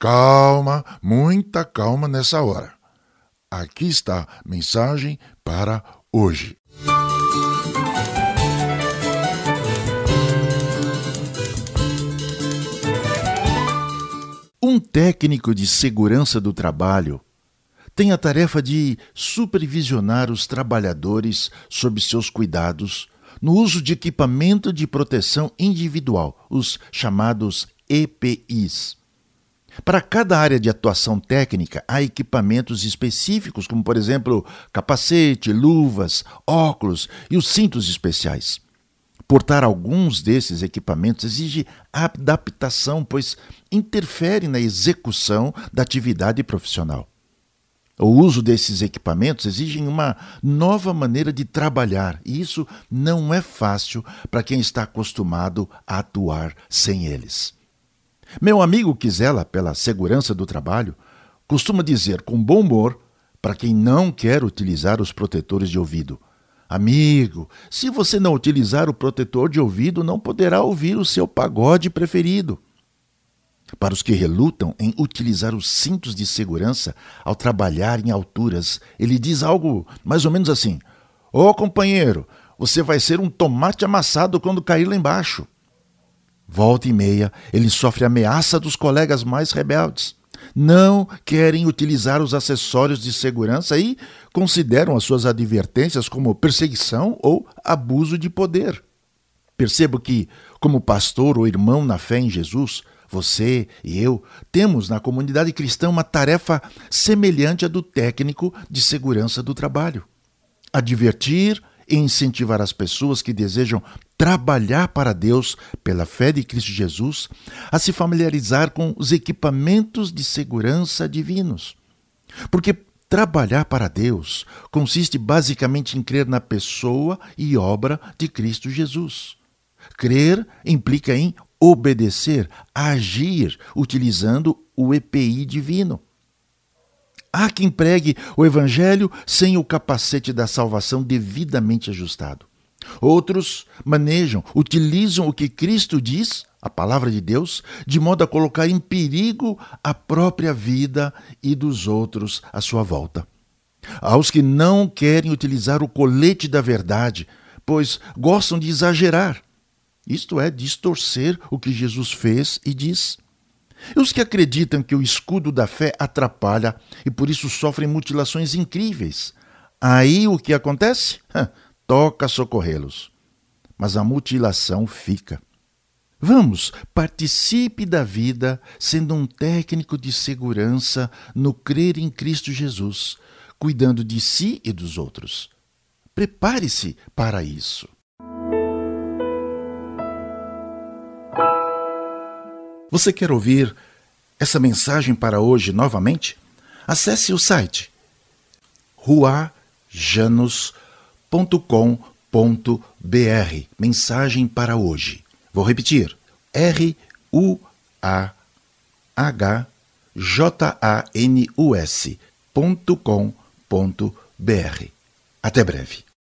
Calma, muita calma nessa hora. Aqui está a mensagem para hoje. Um técnico de segurança do trabalho tem a tarefa de supervisionar os trabalhadores sob seus cuidados no uso de equipamento de proteção individual, os chamados EPIs. Para cada área de atuação técnica, há equipamentos específicos, como, por exemplo, capacete, luvas, óculos e os cintos especiais. Portar alguns desses equipamentos exige adaptação, pois interfere na execução da atividade profissional. O uso desses equipamentos exige uma nova maneira de trabalhar, e isso não é fácil para quem está acostumado a atuar sem eles. Meu amigo que zela pela segurança do trabalho costuma dizer com bom humor para quem não quer utilizar os protetores de ouvido: amigo, se você não utilizar o protetor de ouvido, não poderá ouvir o seu pagode preferido. Para os que relutam em utilizar os cintos de segurança ao trabalhar em alturas, ele diz algo mais ou menos assim: ô companheiro, você vai ser um tomate amassado quando cair lá embaixo. Volta e meia, ele sofre ameaça dos colegas mais rebeldes. Não querem utilizar os acessórios de segurança e consideram as suas advertências como perseguição ou abuso de poder. Percebo que, como pastor ou irmão na fé em Jesus, você e eu temos na comunidade cristã uma tarefa semelhante à do técnico de segurança do trabalho: advertir e incentivar as pessoas que desejam trabalhar para Deus pela fé de Cristo Jesus a se familiarizar com os equipamentos de segurança divinos. Porque trabalhar para Deus consiste basicamente em crer na pessoa e obra de Cristo Jesus. Crer implica em obedecer, agir, utilizando o EPI divino. Há quem pregue o Evangelho sem o capacete da salvação devidamente ajustado. Outros utilizam o que Cristo diz, a palavra de Deus, de modo a colocar em perigo a própria vida e dos outros à sua volta. Há os que não querem utilizar o colete da verdade, pois gostam de exagerar, isto é, distorcer o que Jesus fez e diz. E os que acreditam que o escudo da fé atrapalha e por isso sofrem mutilações incríveis. Aí o que acontece? Toca socorrê-los. Mas a mutilação fica. Vamos, participe da vida sendo um técnico de segurança no crer em Cristo Jesus, cuidando de si e dos outros. Prepare-se para isso. Você quer ouvir essa mensagem para hoje novamente? Acesse o site ruajanus.com.br. Mensagem para hoje. Vou repetir. ruajanus.com.br. Até breve.